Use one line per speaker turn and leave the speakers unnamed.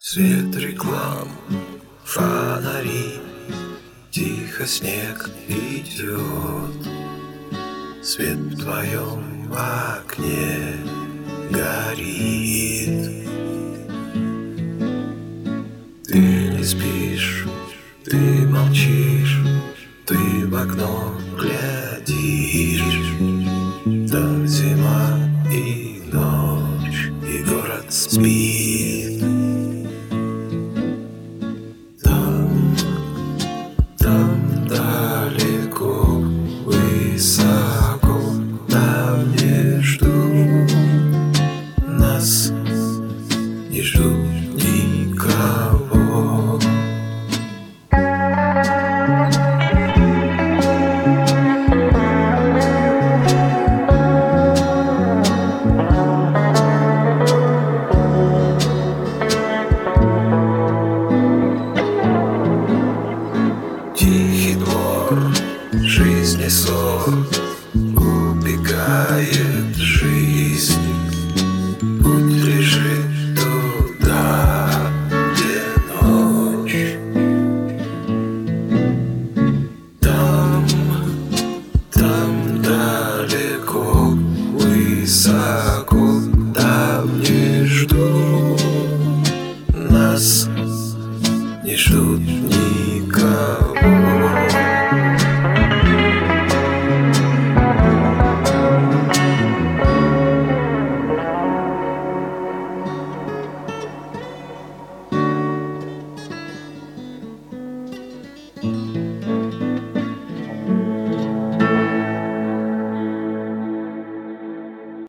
Свет реклам, фонари, тихо снег идет. Свет в твоем окне горит. Ты не спишь, ты молчишь, ты в окно глядишь. Там зима и ночь, и город спит. Там далеко, высоко, там не ждут нас, не ждут никого.